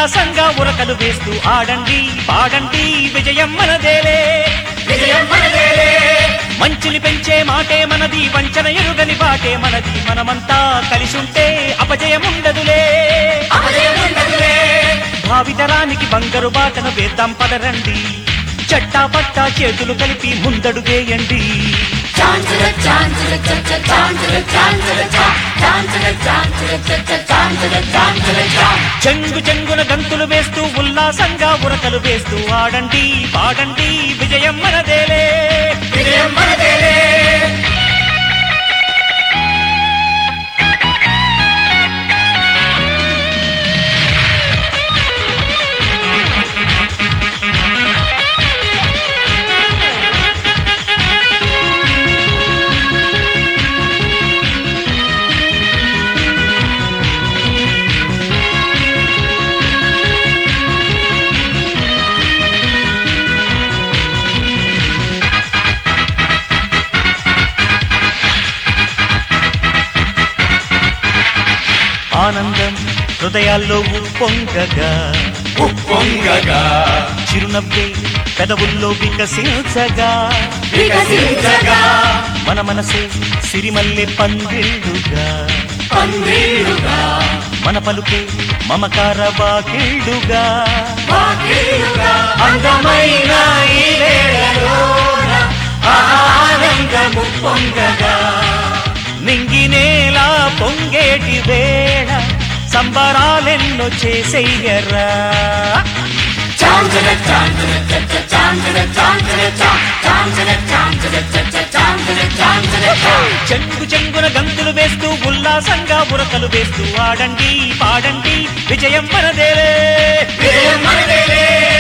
ఉల్లాసంగా ఉరకలు వేస్తూ ఆడండి పాడండి విజయం మనదేలే విజయం మనదేలే మంచిని పెంచే మాటే మనది వంచన ఎరుగని బాటే మనది మనమంతా కలిసుంటే అపజయముండదులే భావితరానికి బంగారు బాటను వేద్దాం పదరండి చట్టా పట్టా చేతులు కలిపి ముందడుగేయండి చెంగు చెంగున గంతులు వేస్తూ ఉల్లాసంగా ఉరకలు వేస్తూ ఆడండి పాడండి విజయం మనదేలే విజయం మనదేలే ఆనందం హృదయాల్లో ఉప్పొంగగా చిరునవ్వే పెదవుల్లో వికసించగా మన మనసే సిరిమల్లె పందిళ్ళుగా మన పలుకే మమకార వాకిళ్ళుగా అందమైన ఈ వేళలోన ఆనందము పొంగగా నింగినేలా పొంగేటి వేళ సంబరాలెన్నో చేసేయరా చెంగు చెంగున గంతులు వేస్తూ ఉల్లాసంగా ఉరకలు వేస్తూ ఆడండి పాడండి విజయం మనదేలే విజయం మనదేలే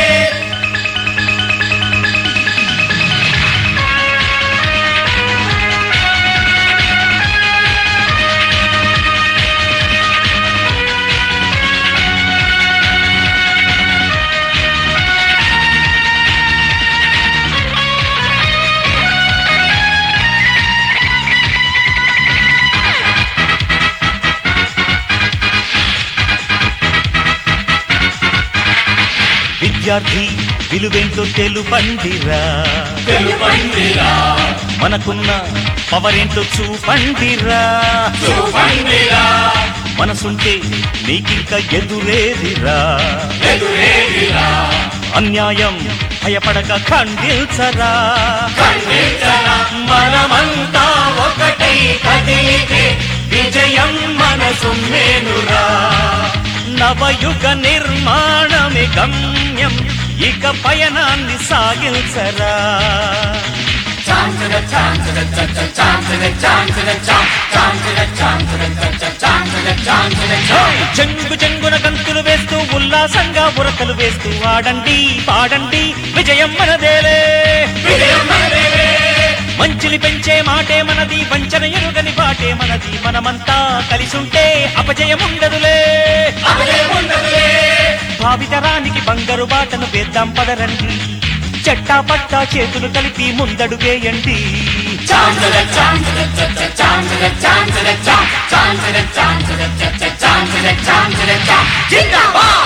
విద్యార్థి విలువేంటో తెలుపండిరా మనకున్న పవరేంటో చూపండిరా మనసుంటే నీకింక ఎదురేదిరా అన్యాయం భయపడక ఖండించరా మనమంతా ఒకటై కదిలితే విజయం మనసున్నేనురా నవయుగ నిర్మాణమే గమ్యం ఇక పయనాన్ని సాగించరా చెంగు చెంగున గంతులు వేస్తూ ఉల్లాసంగా ఉరకలు వేస్తూ ఆడండి పాడండి విజయం మనదేలే విజయం మనదేలే మంచిని పెంచే మాటే మనది వంచన ఎరుగని బాటే మనది మనమంతా కలిసుంటే అపజయముండదులే భావితరానికి బంగారు బాటను వేద్దాం పదరండి చట్టా పట్టా చేతులు కలిపి ముందడుగేయండి జిందాబాద్